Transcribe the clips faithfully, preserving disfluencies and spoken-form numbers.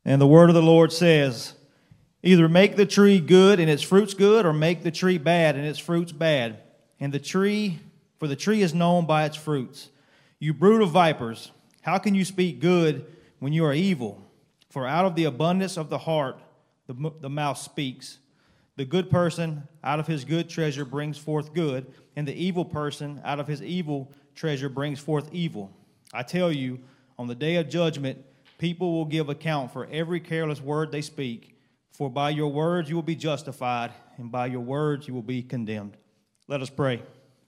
And the word of the Lord says, either make the tree good and its fruits good, or make the tree bad and its fruits bad. And the tree, for the tree is known by its fruits. You brood of vipers, how can you speak good when you are evil? For out of the abundance of the heart the, the mouth speaks. The good person out of his good treasure brings forth good, and the evil person out of his evil treasure brings forth evil. I tell you, on the day of judgment, people will give account for every careless word they speak. For by your words you will be justified, and by your words you will be condemned. Let us pray.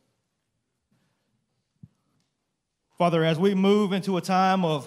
Father, as we move into a time of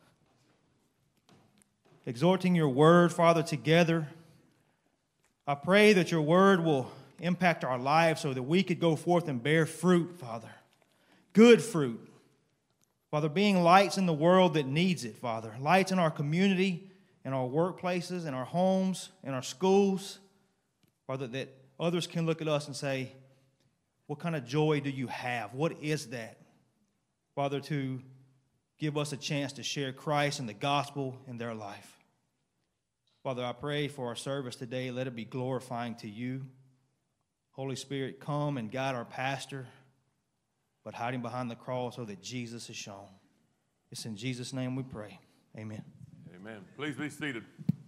exhorting your word, Father, together, I pray that your word will impact our lives so that we could go forth and bear fruit, Father. Good fruit. Father, being lights in the world that needs it, Father. Lights in our community, in our workplaces, in our homes, in our schools. Father, that others can look at us and say, what kind of joy do you have? What is that? Father, to give us a chance to share Christ and the gospel in their life. Father, I pray for our service today. Let it be glorifying to you. Holy Spirit, come and guide our pastor, but hiding behind the cross so that Jesus is shown. It's in Jesus' name we pray. Amen. Amen. Please be seated.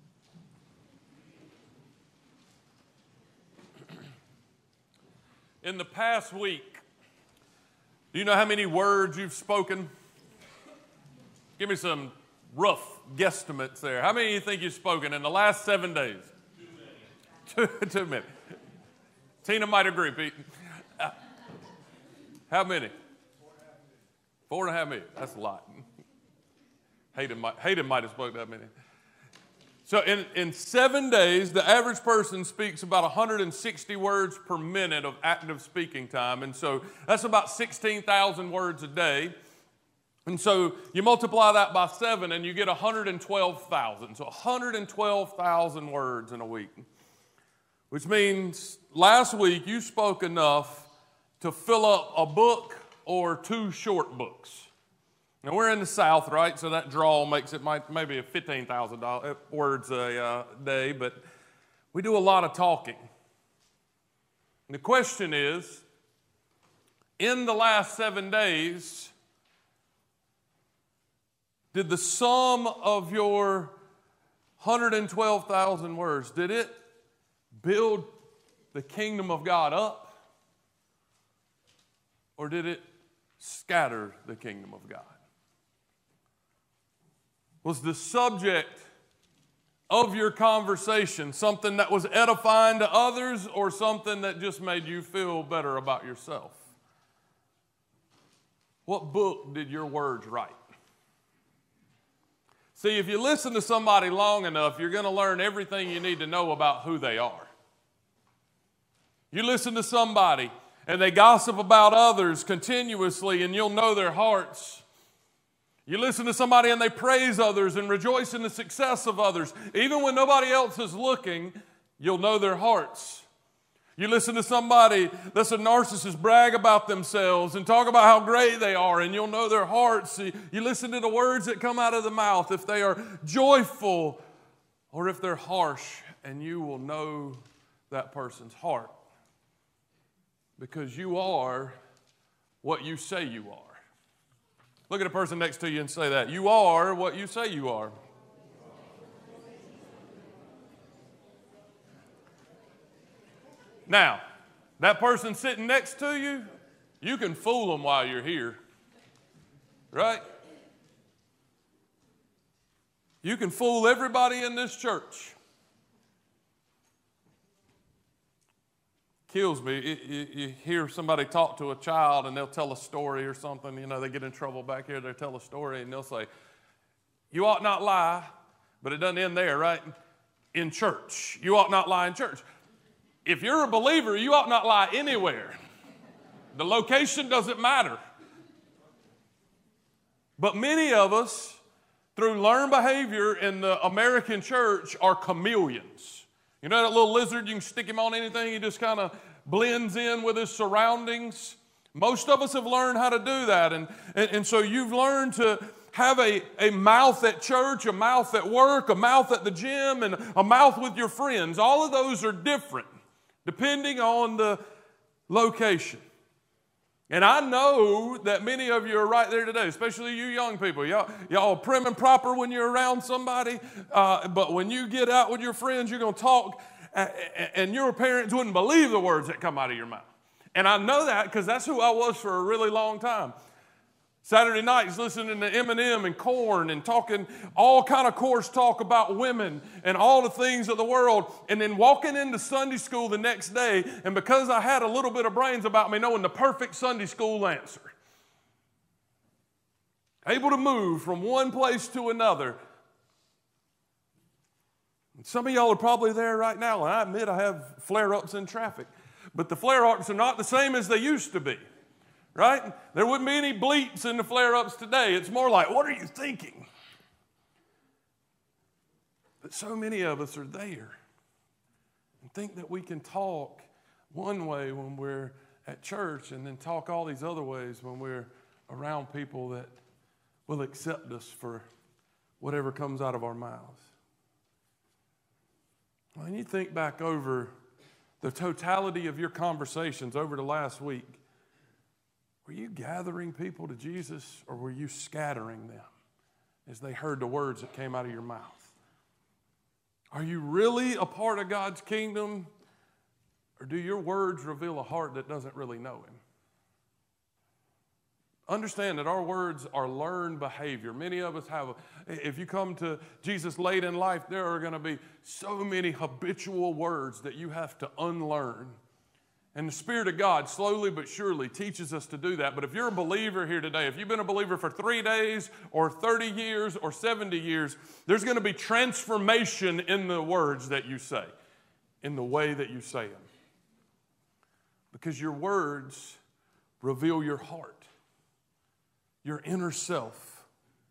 In the past week, do you know how many words you've spoken? Give me some rough guesstimates there. How many do you think you've spoken in the last seven days? Too many. Too, too many. Tina might agree, Pete. Uh, how many? Four and a half million. That's a lot. Hayden might, Hayden might have spoken that many. So in, in seven days, the average person speaks about one hundred sixty words per minute of active speaking time. And so that's about sixteen thousand words a day. And so you multiply that by seven and you get one hundred twelve thousand. So one hundred twelve thousand words in a week. Which means last week you spoke enough to fill up a book or two short books. Now we're in the South, right? So that draw makes it might, maybe fifteen thousand words a uh, day, but we do a lot of talking. And the question is, in the last seven days, did the sum of your one hundred twelve thousand words, did it build the kingdom of God up? Or did it scatter the kingdom of God? Was the subject of your conversation something that was edifying to others or something that just made you feel better about yourself? What book did your words write? See, if you listen to somebody long enough, you're going to learn everything you need to know about who they are. You listen to somebody and they gossip about others continuously and you'll know their hearts. You listen to somebody and they praise others and rejoice in the success of others. Even when nobody else is looking, you'll know their hearts. You listen to somebody that's a narcissist brag about themselves and talk about how great they are, and you'll know their hearts. You listen to the words that come out of the mouth, if they are joyful or if they're harsh, and you will know that person's heart. Because you are what you say you are. Look at the person next to you and say that. You are what you say you are. Now, that person sitting next to you, you can fool them while you're here. Right? You can fool everybody in this church. Kills me. It, you, you hear somebody talk to a child and they'll tell a story or something. You know, they get in trouble back here. They tell a story and they'll say, you ought not lie, but it doesn't end there, right? In church. You ought not lie in church. If you're a believer, you ought not lie anywhere. The location doesn't matter. But many of us, through learned behavior in the American church, are chameleons. You know that little lizard, you can stick him on anything, he just kind of blends in with his surroundings. Most of us have learned how to do that. And, and, and so you've learned to, have a, a mouth at church, a mouth at work, a mouth at the gym, and a mouth with your friends. All of those are different depending on the location. And I know that many of you are right there today, especially you young people. Y'all, y'all are prim and proper when you're around somebody, uh, but when you get out with your friends, you're going to talk, uh, and your parents wouldn't believe the words that come out of your mouth. And I know that because that's who I was for a really long time. Saturday nights listening to Eminem and Korn and talking all kind of coarse talk about women and all the things of the world, and then walking into Sunday school the next day, and because I had a little bit of brains about me, knowing the perfect Sunday school answer. Able to move from one place to another. And some of y'all are probably there right now, and I admit I have flare-ups in traffic, but the flare-ups are not the same as they used to be. Right? There wouldn't be any bleeps in the flare-ups today. It's more like, what are you thinking? But so many of us are there and think that we can talk one way when we're at church and then talk all these other ways when we're around people that will accept us for whatever comes out of our mouths. When you think back over the totality of your conversations over the last week, were you gathering people to Jesus, or were you scattering them as they heard the words that came out of your mouth? Are you really a part of God's kingdom, or do your words reveal a heart that doesn't really know Him? Understand that our words are learned behavior. Many of us have, a, if you come to Jesus late in life, there are going to be so many habitual words that you have to unlearn. And the Spirit of God slowly but surely teaches us to do that. But if you're a believer here today, if you've been a believer for three days or thirty years or seventy years, there's going to be transformation in the words that you say, in the way that you say them. Because your words reveal your heart, your inner self.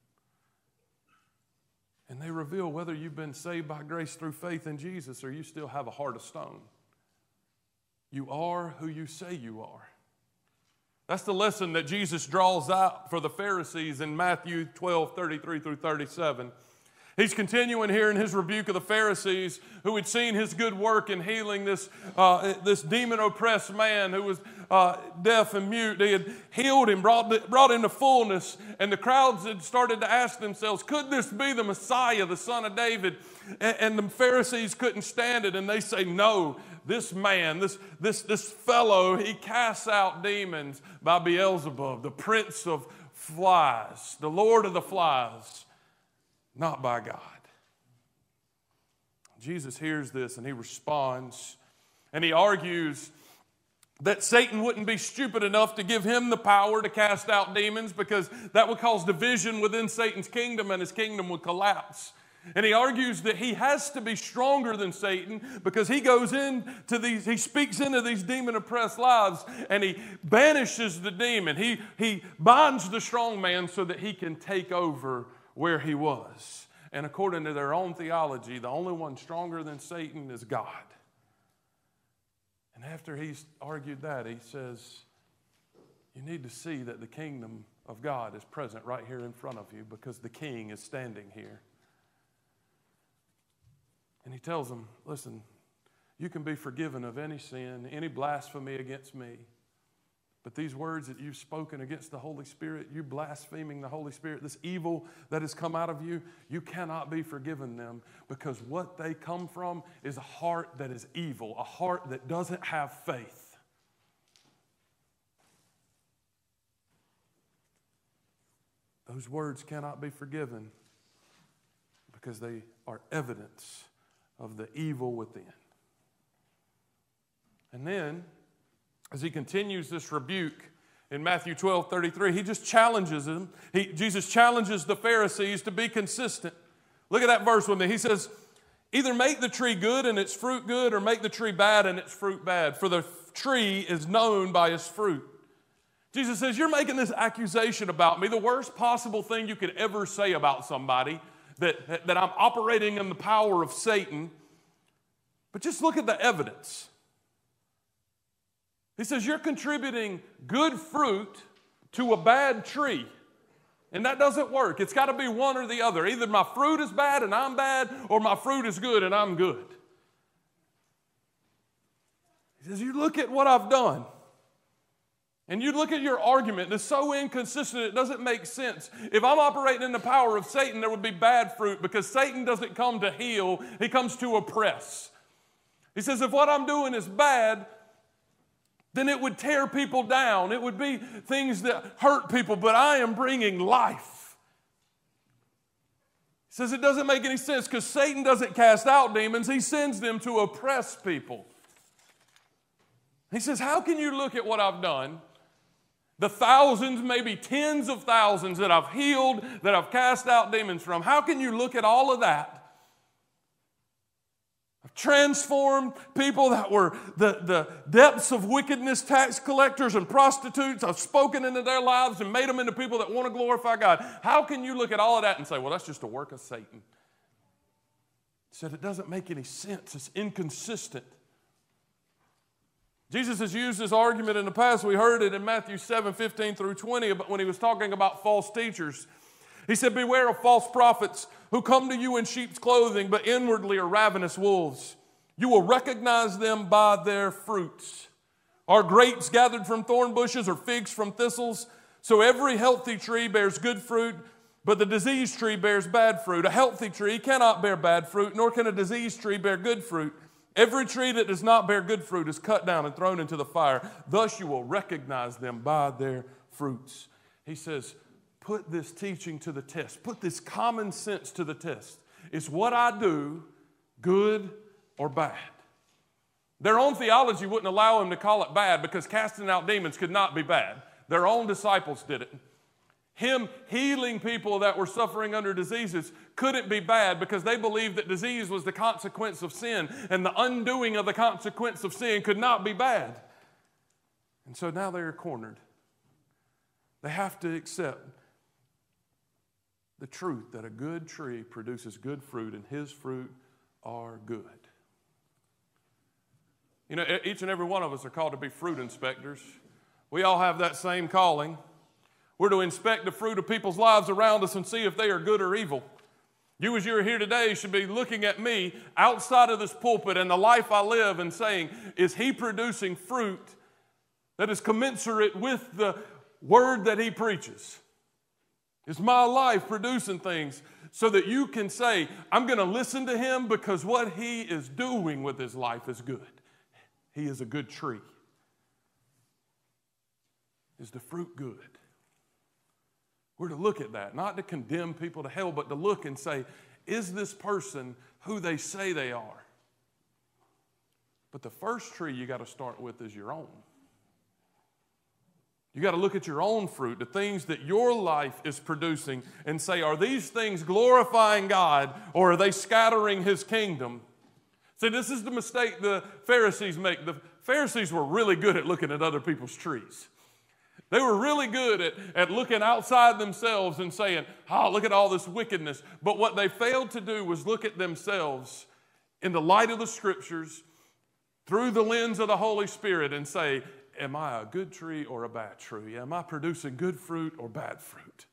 And they reveal whether you've been saved by grace through faith in Jesus or you still have a heart of stone. You are who you say you are. That's the lesson that Jesus draws out for the Pharisees in Matthew twelve, thirty-three through thirty-seven. He's continuing here in his rebuke of the Pharisees who had seen his good work in healing this, uh, this demon-oppressed man who was uh, deaf and mute. They had healed him, brought, brought him to fullness, and the crowds had started to ask themselves, could this be the Messiah, the son of David? And, and the Pharisees couldn't stand it, and they say, no, this man, this, this, this fellow, he casts out demons by Beelzebub, the prince of flies, the lord of the flies. Not by God. Jesus hears this and he responds and he argues that Satan wouldn't be stupid enough to give him the power to cast out demons because that would cause division within Satan's kingdom and his kingdom would collapse. And he argues that he has to be stronger than Satan because he goes into these, he speaks into these demon-oppressed lives and he banishes the demon. He, he binds the strong man so that he can take over where he was. And according to their own theology, the only one stronger than Satan is God. And after he's argued that, he says, you need to see that the kingdom of God is present right here in front of you because the king is standing here. And he tells them, listen, you can be forgiven of any sin, any blasphemy against me. But these words that you've spoken against the Holy Spirit, you blaspheming the Holy Spirit, this evil that has come out of you, you cannot be forgiven them because what they come from is a heart that is evil, a heart that doesn't have faith. Those words cannot be forgiven because they are evidence of the evil within. And then, as he continues this rebuke in Matthew twelve, thirty-three, he just challenges them. He, Jesus challenges the Pharisees to be consistent. Look at that verse with me. He says, either make the tree good and its fruit good, or make the tree bad and its fruit bad. For the tree is known by its fruit. Jesus says, you're making this accusation about me, the worst possible thing you could ever say about somebody, that, that I'm operating in the power of Satan. But just look at the evidence. He says, you're contributing good fruit to a bad tree. And that doesn't work. It's got to be one or the other. Either my fruit is bad and I'm bad, or my fruit is good and I'm good. He says, you look at what I've done. And you look at your argument, and it's so inconsistent, it doesn't make sense. If I'm operating in the power of Satan, there would be bad fruit, because Satan doesn't come to heal, he comes to oppress. He says, if what I'm doing is bad, then it would tear people down. It would be things that hurt people, but I am bringing life. He says it doesn't make any sense, because Satan doesn't cast out demons, he sends them to oppress people. He says, how can you look at what I've done? The thousands, maybe tens of thousands that I've healed, that I've cast out demons from. How can you look at all of that? I've transformed people that were the, the depths of wickedness, tax collectors and prostitutes. I've spoken into their lives and made them into people that want to glorify God. How can you look at all of that and say, well, that's just a work of Satan? He said, it doesn't make any sense. It's inconsistent. Jesus has used this argument in the past. We heard it in Matthew seven, fifteen through twenty, but when he was talking about false teachers. He said, beware of false prophets who come to you in sheep's clothing, but inwardly are ravenous wolves. You will recognize them by their fruits. Are grapes gathered from thorn bushes or figs from thistles? So every healthy tree bears good fruit, but the diseased tree bears bad fruit. A healthy tree cannot bear bad fruit, nor can a diseased tree bear good fruit. Every tree that does not bear good fruit is cut down and thrown into the fire. Thus you will recognize them by their fruits. He says, put this teaching to the test. Put this common sense to the test. Is what I do good or bad? Their own theology wouldn't allow them to call it bad, because casting out demons could not be bad. Their own disciples did it. Him healing people that were suffering under diseases couldn't be bad, because they believed that disease was the consequence of sin, and the undoing of the consequence of sin could not be bad. And so now they're cornered. They have to accept the truth that a good tree produces good fruit, and his fruit are good. You know, each and every one of us are called to be fruit inspectors. We all have that same calling. We're to inspect the fruit of people's lives around us and see if they are good or evil. You, as you're here today, should be looking at me outside of this pulpit and the life I live and saying, is he producing fruit that is commensurate with the word that he preaches? Is my life producing things so that you can say, I'm going to listen to him because what he is doing with his life is good. He is a good tree. Is the fruit good? We're to look at that, not to condemn people to hell, but to look and say, is this person who they say they are? But the first tree you got to start with is your own. You got to look at your own fruit, the things that your life is producing, and say, are these things glorifying God, or are they scattering his kingdom? See, this is the mistake the Pharisees make. The Pharisees were really good at looking at other people's trees. They were really good at, at looking outside themselves and saying, oh, look at all this wickedness. But what they failed to do was look at themselves in the light of the Scriptures, through the lens of the Holy Spirit, and say, am I a good tree or a bad tree? Am I producing good fruit or bad fruit?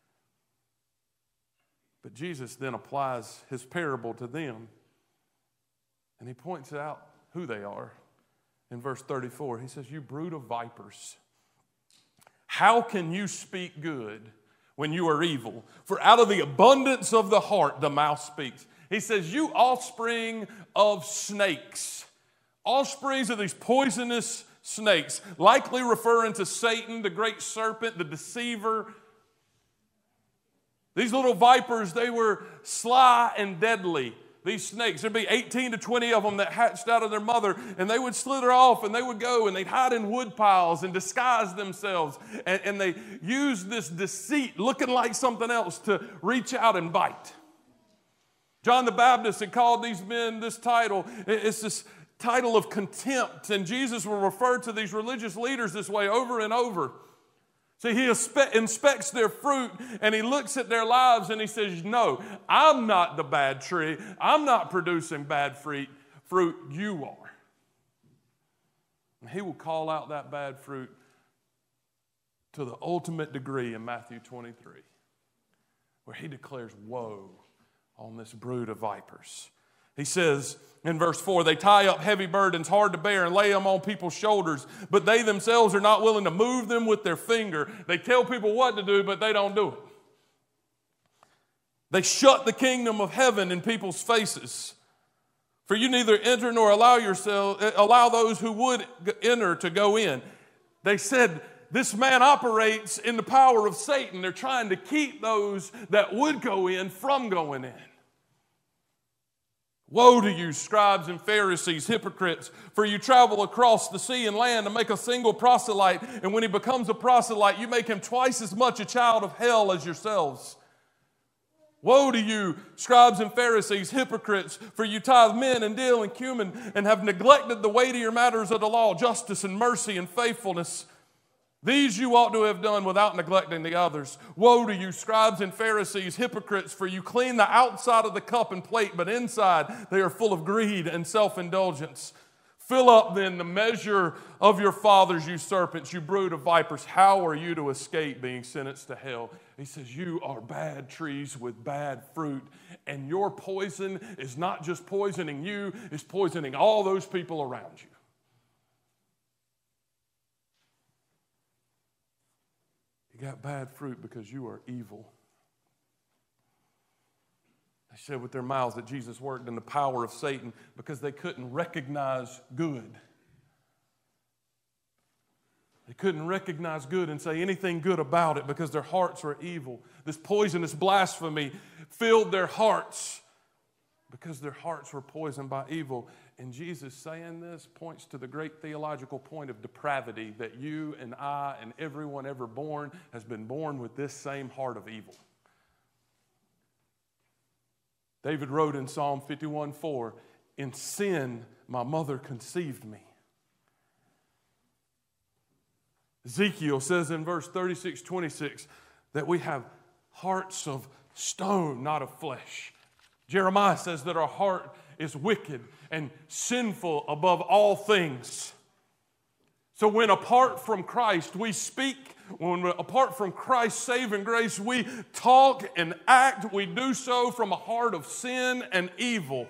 But Jesus then applies his parable to them, and he points out who they are. In verse thirty-four, he says, you brood of vipers, how can you speak good when you are evil? For out of the abundance of the heart, the mouth speaks. He says, you offspring of snakes. Offsprings of these poisonous snakes, likely referring to Satan, the great serpent, the deceiver. These little vipers, they were sly and deadly. These snakes, there'd be eighteen to twenty of them that hatched out of their mother, and they would slither off, and they would go, and they'd hide in wood piles and disguise themselves, and, and they used this deceit, looking like something else, to reach out and bite. John the Baptist had called these men this title. It's this title of contempt, and Jesus will refer to these religious leaders this way over and over. See, he inspects their fruit, and he looks at their lives, and he says, no, I'm not the bad tree. I'm not producing bad fruit. Fruit, you are. And he will call out that bad fruit to the ultimate degree in Matthew twenty-three. where he declares woe on this brood of vipers. He says in verse four, they tie up heavy burdens hard to bear and lay them on people's shoulders, but they themselves are not willing to move them with their finger. They tell people what to do, but they don't do it. They shut the kingdom of heaven in people's faces. For you neither enter nor allow yourself, allow those who would enter to go in. They said, this man operates in the power of Satan. They're trying to keep those that would go in from going in. Woe to you, scribes and Pharisees, hypocrites, for you travel across the sea and land to make a single proselyte, and when he becomes a proselyte, you make him twice as much a child of hell as yourselves. Woe to you, scribes and Pharisees, hypocrites, for you tithe mint and dill and cumin, and have neglected the weightier matters of the law, justice and mercy and faithfulness. These you ought to have done without neglecting the others. Woe to you, scribes and Pharisees, hypocrites, for you clean the outside of the cup and plate, but inside they are full of greed and self-indulgence. Fill up then the measure of your fathers, you serpents, you brood of vipers. How are you to escape being sentenced to hell? He says, you are bad trees with bad fruit, and your poison is not just poisoning you, it's poisoning all those people around you. You got bad fruit because you are evil. They said with their mouths that Jesus worked in the power of Satan because they couldn't recognize good. They couldn't recognize good and say anything good about it because their hearts were evil. This poisonous blasphemy filled their hearts because their hearts were poisoned by evil. And Jesus saying this points to the great theological point of depravity, that you and I and everyone ever born has been born with this same heart of evil. David wrote in Psalm fifty-one four, in sin my mother conceived me. Ezekiel says in verse thirty-six twenty-six that we have hearts of stone, not of flesh. Jeremiah says that our heart is wicked and sinful above all things. So when apart from Christ we speak, when apart from Christ's saving grace we talk and act, we do so from a heart of sin and evil.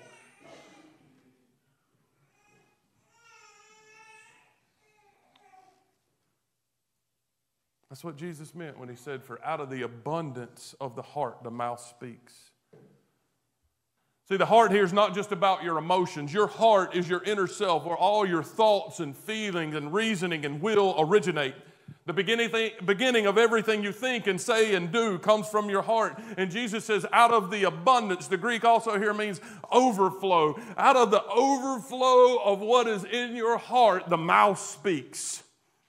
That's what Jesus meant when he said, for out of the abundance of the heart the mouth speaks. See, the heart here is not just about your emotions. Your heart is your inner self where all your thoughts and feelings and reasoning and will originate. The beginning, thing, beginning of everything you think and say and do comes from your heart. And Jesus says, out of the abundance, the Greek also here means overflow. Out of the overflow of what is in your heart, the mouth speaks.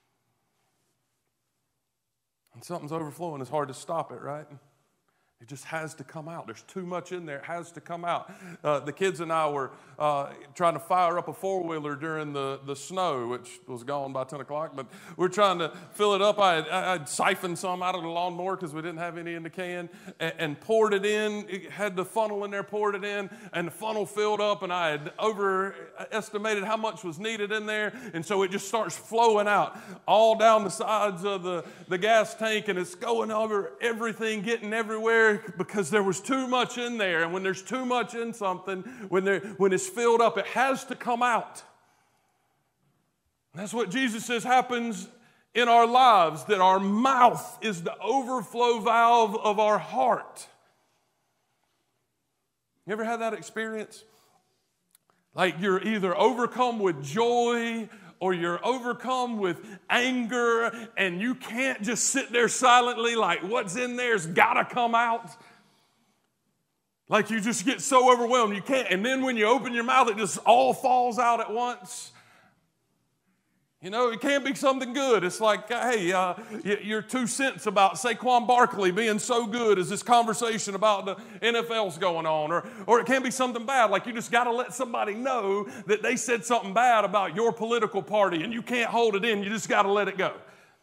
And something's overflowing, it's hard to stop it, right? It just has to come out. There's too much in there. It has to come out. Uh, the kids and I were uh, trying to fire up a four-wheeler during the, the snow, which was gone by ten o'clock, but we're trying to fill it up. I had, I had siphoned some out of the lawnmower because we didn't have any in the can, and, and poured it in. It had the funnel in there, poured it in, and the funnel filled up, and I had overestimated how much was needed in there, and so it just starts flowing out all down the sides of the, the gas tank, and it's going over everything, getting everywhere, because there was too much in there. And when there's too much in something, when, there, when it's filled up, it has to come out. That's what Jesus says happens in our lives, that our mouth is the overflow valve of our heart. You ever had that experience? Like you're either overcome with joy or you're overcome with anger, and you can't just sit there silently like what's in there's got to come out. Like you just get so overwhelmed, you can't. And then when you open your mouth, it just all falls out at once. You know, it can't be something good. It's like, hey, uh, your two cents about Saquon Barkley being so good as this conversation about the N F L's going on. Or, or it can be something bad, like you just got to let somebody know that they said something bad about your political party, and you can't hold it in. You just got to let it go.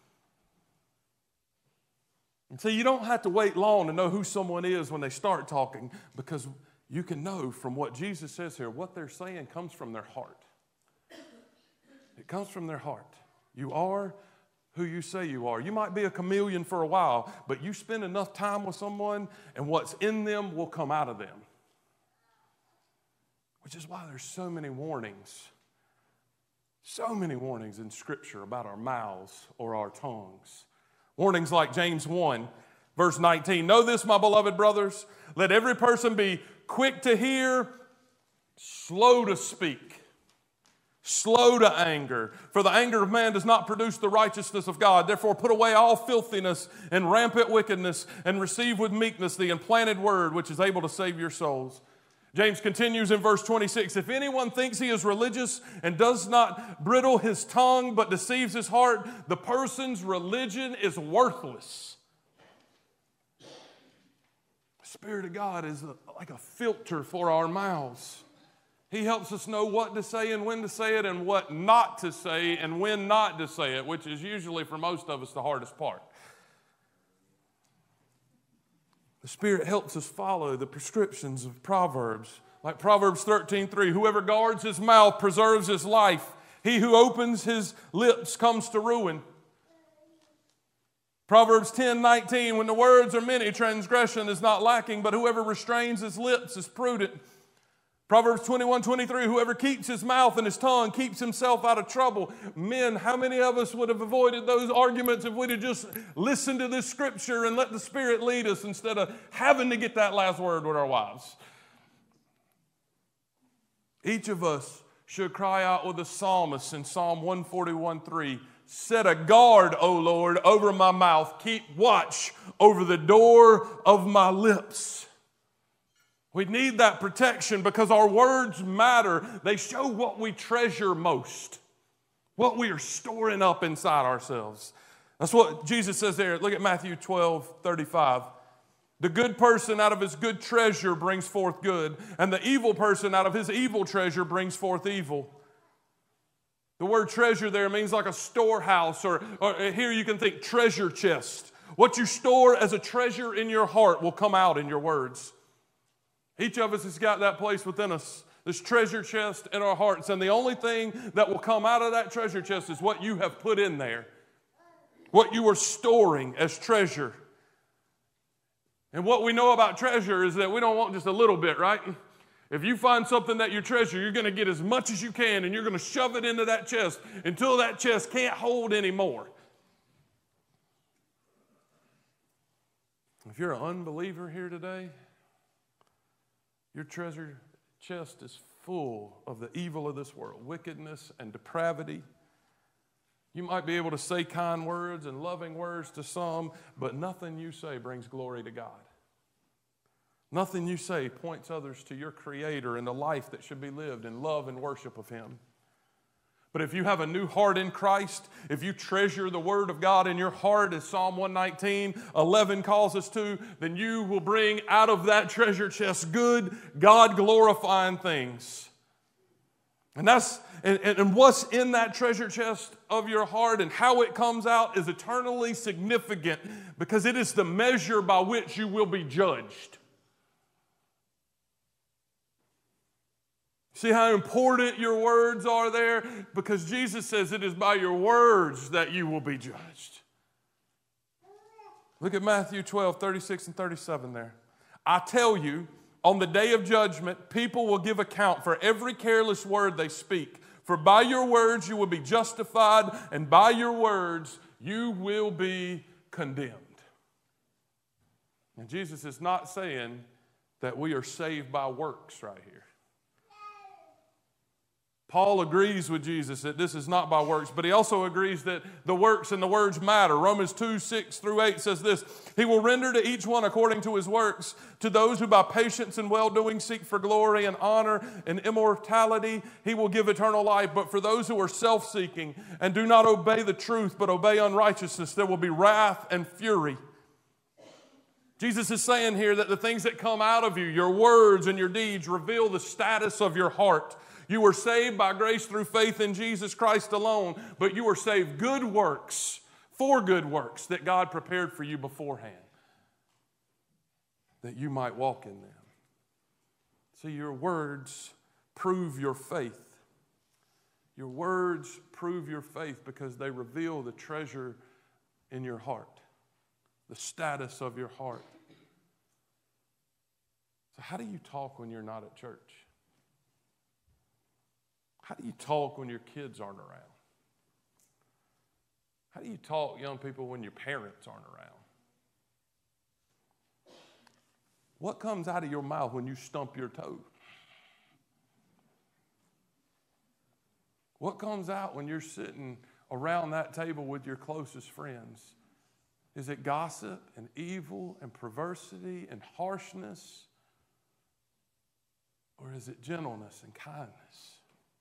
And so you don't have to wait long to know who someone is when they start talking, because you can know from what Jesus says here, what they're saying comes from their heart. It comes from their heart. You are who you say you are. You might be a chameleon for a while, but you spend enough time with someone and what's in them will come out of them. Which is why there's so many warnings, so many warnings in Scripture about our mouths or our tongues. Warnings like James one, verse nineteen. Know this, my beloved brothers, let every person be quick to hear, slow to speak, slow to anger. For the anger of man does not produce the righteousness of God. Therefore put away all filthiness and rampant wickedness and receive with meekness the implanted word which is able to save your souls. James continues in verse twenty-six, if anyone thinks he is religious and does not bridle his tongue but deceives his heart, the person's religion is worthless. The Spirit of God is a, like a filter for our mouths. He helps us know what to say and when to say it and what not to say and when not to say it, which is usually for most of us the hardest part. The Spirit helps us follow the prescriptions of Proverbs. Like Proverbs thirteen three, whoever guards his mouth preserves his life. He who opens his lips comes to ruin. Proverbs ten nineteen, when the words are many, transgression is not lacking, but whoever restrains his lips is prudent. Proverbs twenty-one twenty-three, whoever keeps his mouth and his tongue keeps himself out of trouble. Men, how many of us would have avoided those arguments if we'd have just listened to this scripture and let the Spirit lead us instead of having to get that last word with our wives? Each of us should cry out with the psalmist in Psalm one forty-one three, set a guard, O Lord, over my mouth. Keep watch over the door of my lips. We need that protection because our words matter. They show what we treasure most, what we are storing up inside ourselves. That's what Jesus says there. Look at Matthew twelve thirty-five. The good person out of his good treasure brings forth good, and the evil person out of his evil treasure brings forth evil. The word treasure there means like a storehouse, or, or here you can think treasure chest. What you store as a treasure in your heart will come out in your words. Each of us has got that place within us, this treasure chest in our hearts. And the only thing that will come out of that treasure chest is what you have put in there, what you are storing as treasure. And what we know about treasure is that we don't want just a little bit, right? If you find something that you treasure, you're going to get as much as you can, and you're going to shove it into that chest until that chest can't hold any more. If you're an unbeliever here today, your treasure chest is full of the evil of this world, wickedness and depravity. You might be able to say kind words and loving words to some, but nothing you say brings glory to God. Nothing you say points others to your Creator and the life that should be lived in love and worship of Him. But if you have a new heart in Christ, if you treasure the Word of God in your heart, as Psalm one nineteen, eleven calls us to, then you will bring out of that treasure chest good, God-glorifying things. And that's and, and what's in that treasure chest of your heart and how it comes out is eternally significant because it is the measure by which you will be judged. See how important your words are there? Because Jesus says it is by your words that you will be judged. Look at Matthew twelve, thirty-six and thirty-seven there. I tell you, on the day of judgment, people will give account for every careless word they speak. For by your words you will be justified, and by your words you will be condemned. And Jesus is not saying that we are saved by works right here. Paul agrees with Jesus that this is not by works, but he also agrees that the works and the words matter. Romans two, six through eight says this, He will render to each one according to his works. To those who by patience and well-doing seek for glory and honor and immortality, he will give eternal life. But for those who are self-seeking and do not obey the truth but obey unrighteousness, there will be wrath and fury. Jesus is saying here that the things that come out of you, your words and your deeds, reveal the status of your heart. You were saved by grace through faith in Jesus Christ alone, but you were saved good works, for good works that God prepared for you beforehand, that you might walk in them. See, your words prove your faith. Your words prove your faith because they reveal the treasure in your heart, the status of your heart. So how do you talk when you're not at church? How do you talk when your kids aren't around? How do you talk, young people, when your parents aren't around? What comes out of your mouth when you stump your toe? What comes out when you're sitting around that table with your closest friends? Is it gossip and evil and perversity and harshness? Or is it gentleness and kindness?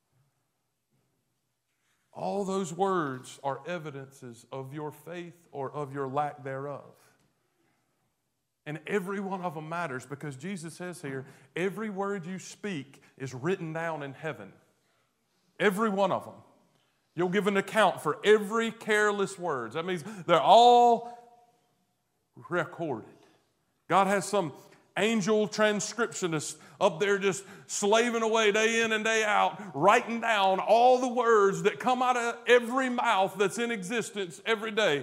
All those words are evidences of your faith or of your lack thereof. And every one of them matters because Jesus says here, every word you speak is written down in heaven. Every one of them. You'll give an account for every careless word. That means they're all recorded. God has some angel transcriptionist up there just slaving away day in and day out, writing down all the words that come out of every mouth that's in existence every day.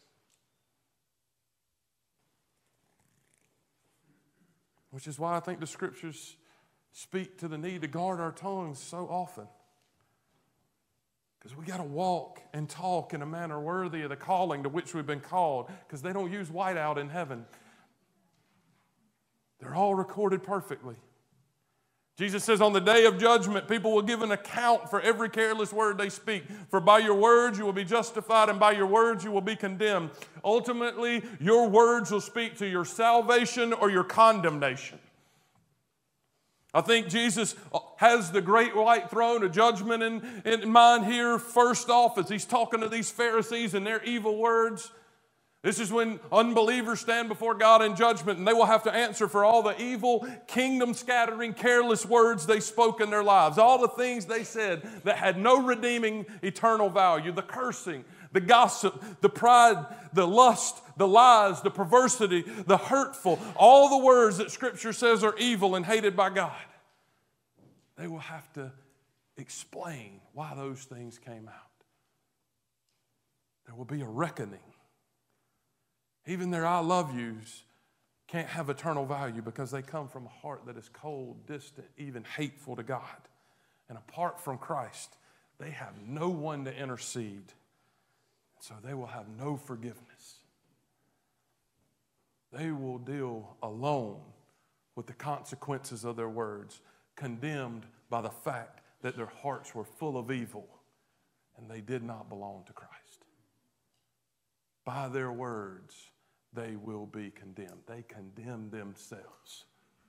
Which is why I think the scriptures speak to the need to guard our tongues so often. Because we got to walk and talk in a manner worthy of the calling to which we've been called. Because they don't use whiteout in heaven. They're all recorded perfectly. Jesus says on the day of judgment, people will give an account for every careless word they speak. For by your words you will be justified, and by your words you will be condemned. Ultimately, your words will speak to your salvation or your condemnation. I think Jesus has the great white throne of judgment in, in mind here first off as he's talking to these Pharisees and their evil words. This is when unbelievers stand before God in judgment and they will have to answer for all the evil, kingdom-scattering, careless words they spoke in their lives. All the things they said that had no redeeming eternal value. The cursing, the gossip, the pride, the lust, the lies, the perversity, the hurtful. All the words that Scripture says are evil and hated by God. They will have to explain why those things came out. There will be a reckoning. Even their I love yous can't have eternal value because they come from a heart that is cold, distant, even hateful to God. And apart from Christ, they have no one to intercede. So they will have no forgiveness. They will deal alone with the consequences of their words, condemned by the fact that their hearts were full of evil and they did not belong to Christ. By their words, they will be condemned. They condemn themselves.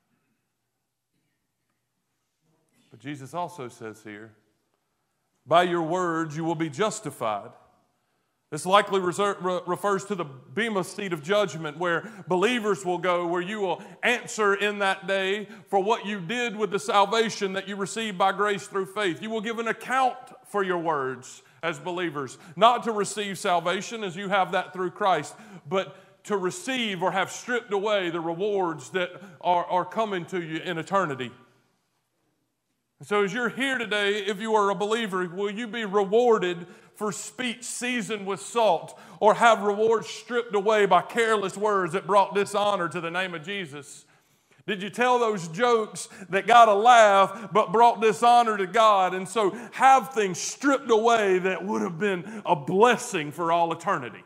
But Jesus also says here, by your words you will be justified. This likely refers to the bema seat of judgment where believers will go, where you will answer in that day for what you did with the salvation that you received by grace through faith. You will give an account for your words as believers, not to receive salvation as you have that through Christ, but to receive or have stripped away the rewards that are, are coming to you in eternity. So as you're here today, if you are a believer, will you be rewarded for speech seasoned with salt, or have rewards stripped away by careless words that brought dishonor to the name of Jesus? Did you tell those jokes that got a laugh but brought dishonor to God, and so have things stripped away that would have been a blessing for all eternity?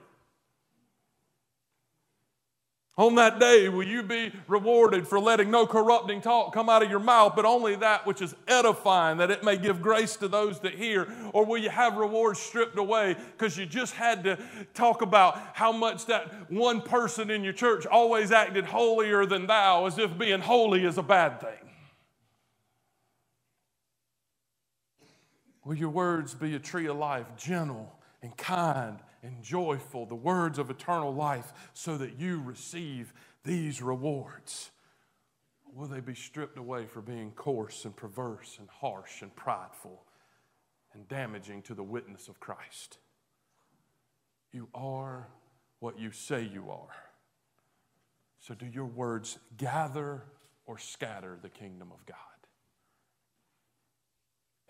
On that day, will you be rewarded for letting no corrupting talk come out of your mouth, but only that which is edifying, that it may give grace to those that hear? Or will you have rewards stripped away because you just had to talk about how much that one person in your church always acted holier than thou, as if being holy is a bad thing? Will your words be a tree of life, gentle and kind and joyful, the words of eternal life, so that you receive these rewards? Or will they be stripped away for being coarse and perverse and harsh and prideful and damaging to the witness of Christ? You are what you say you are. So do your words gather or scatter the kingdom of God?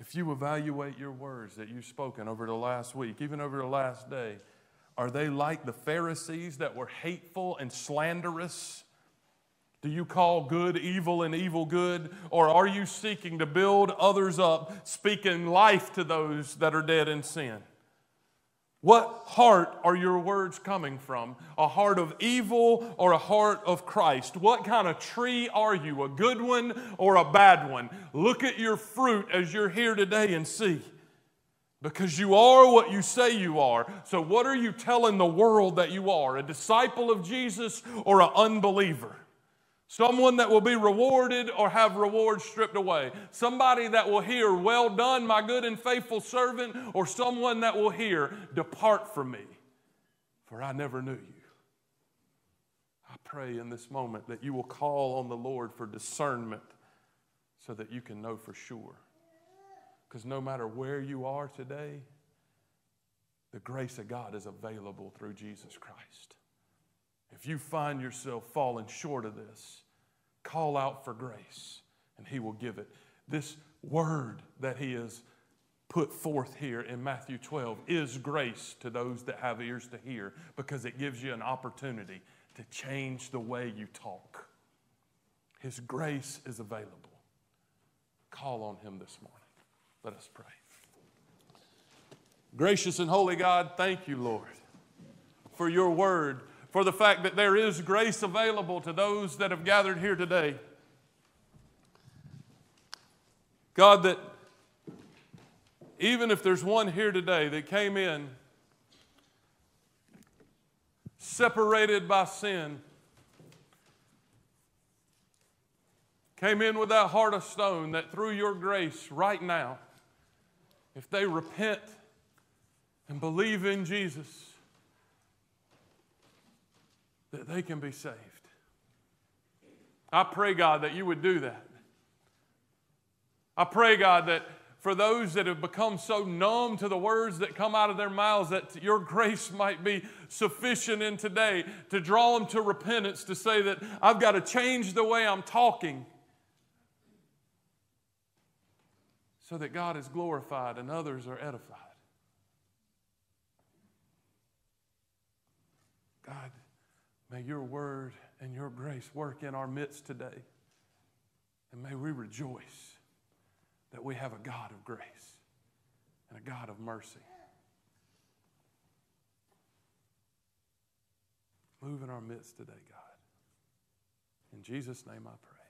If you evaluate your words that you've spoken over the last week, even over the last day, are they like the Pharisees that were hateful and slanderous? Do you call good evil and evil good? Or are you seeking to build others up, speaking life to those that are dead in sin? What heart are your words coming from? A heart of evil or a heart of Christ? What kind of tree are you? A good one or a bad one? Look at your fruit as you're here today and see. Because you are what you say you are. So what are you telling the world that you are? A disciple of Jesus or an unbeliever? Someone that will be rewarded or have rewards stripped away. Somebody that will hear, well done, my good and faithful servant, or someone that will hear, depart from me, for I never knew you. I pray in this moment that you will call on the Lord for discernment so that you can know for sure. Because no matter where you are today, the grace of God is available through Jesus Christ. If you find yourself falling short of this, call out for grace and He will give it. This word that He has put forth here in Matthew twelve is grace to those that have ears to hear, because it gives you an opportunity to change the way you talk. His grace is available. Call on Him this morning. Let us pray. Gracious and holy God, thank you, Lord, for your word, for the fact that there is grace available to those that have gathered here today. God, that even if there's one here today that came in separated by sin, came in with that heart of stone, that through your grace right now, if they repent and believe in Jesus, that they can be saved. I pray, God, that you would do that. I pray, God, that for those that have become so numb to the words that come out of their mouths, that your grace might be sufficient in today to draw them to repentance, to say that I've got to change the way I'm talking so that God is glorified and others are edified. God, may your word and your grace work in our midst today. And may we rejoice that we have a God of grace and a God of mercy. Move in our midst today, God. In Jesus' name I pray.